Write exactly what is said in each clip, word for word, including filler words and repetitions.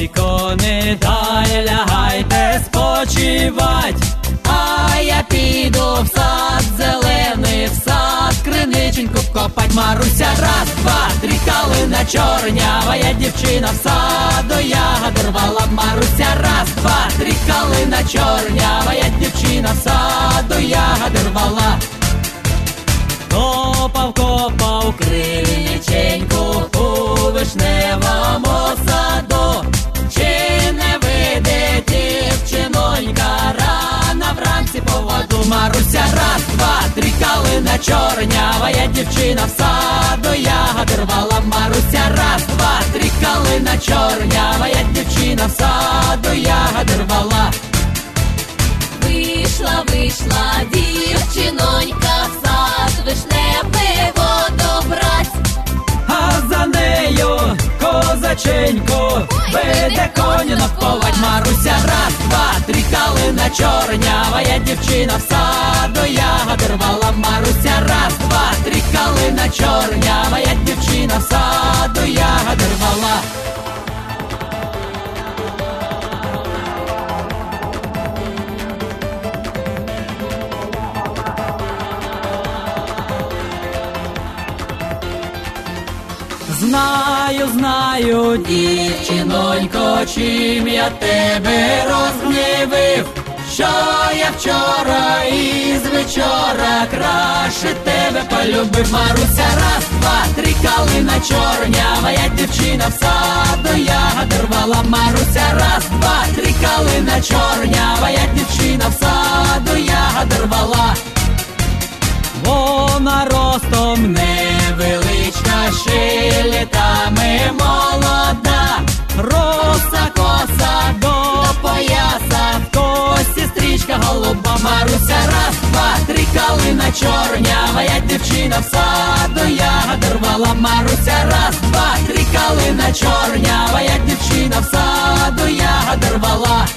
Ой, не дай, лягайте спочивать, а я піду в сад зелений, в сад криниченьку копать. Маруся, раз, два, три, калина чорнява, я дівчина в саду ягоди рвала. Маруся, раз, два, три, калина чорнява, я дівчина в саду ягоди рвала. Копав, копав криниченьку у вишневому саду, чи не вийде дівчинонька рано вранці по воду. Маруся, раз, два, три, калина чорнява, я дівчина в саду ягоди рвала. Маруся, раз, два, три, калина чорнява, я дівчина в саду ягоди рвала. Вийшла, вийшла дівчинонька в сад вишневий воду брать, А за нею козаченько веде коня наповать. Маруся, раз, два, три, калина чорнява, я дівчина в саду ягоди рвала. Маруся, раз, два, три, калина чорнява, я дівчина в саду ягоди рвала. Знаю, знаю, дівчинонько, чим я тебе розгнівив, що я вчора із вечора краще тебе полюбив. Маруся, раз, два, три, калина чорнява, я дівчина в саду ягоди рвала. Маруся, раз, два, три, калина чорнява, я дівчина в саду ягоди рвала. Вона ростом невеличка, ще літами молода, роса коса до пояса, в косі стрічка голуба. Маруся, раз, два, три, калина чорнява, я дівчина в саду ягоди рвала. Маруся, раз, два, три, калина чорнява, я дівчина в саду ягоди рвала.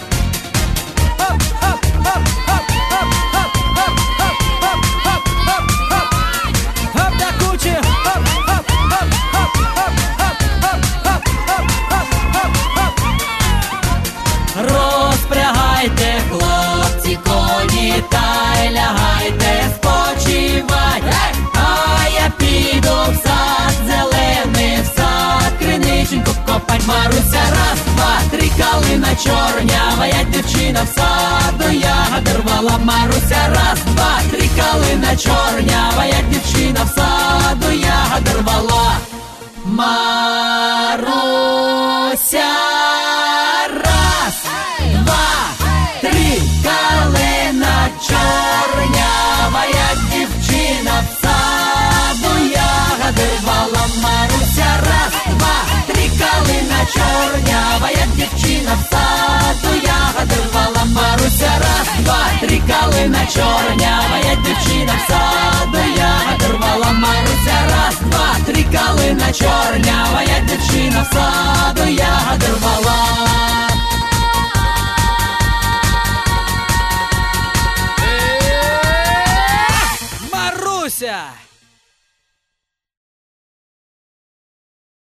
Розпрягайте, хлопці, коні, та й лягайте спочивать, а я піду в сад зелений, в сад криниченьку копать. Маруся, раз, два, три, калина чорнява, я дівчина в саду ягоди рвала. Маруся, раз, два, три, калина чорнява, я дівчина в саду ягоди рвала. Маруся, чорнява, я дівчина в саду ягоди рвала. Маруся, раз, два, три, калина чорнява, я дівчина в саду ягоди рвала. Маруся, раз, два, три, калина чорнява, я дівчина в саду ягоди рвала. Маруся, раз, два, три, калина чорнява, я дівчина в саду ягоди рвала. Маруся!